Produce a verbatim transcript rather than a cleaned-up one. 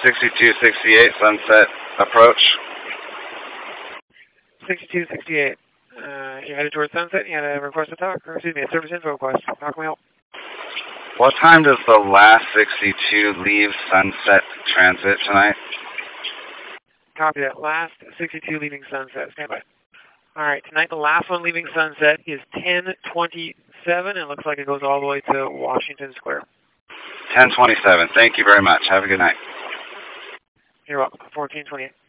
sixty-two sixty-eight, Sunset approach. sixty-two sixty-eight. Uh, you're headed towards Sunset. You had a request to talk, or excuse me, a service info request. How can we help? What time does the last sixty-two leave Sunset transit tonight? Copy that. Last sixty-two leaving Sunset. Stand by. All right. Tonight, the last one leaving Sunset is ten twenty-seven. It looks like it goes all the way to Washington Square. ten twenty-seven. Thank you very much. Have a good night. You're welcome. fourteen twenty-eight.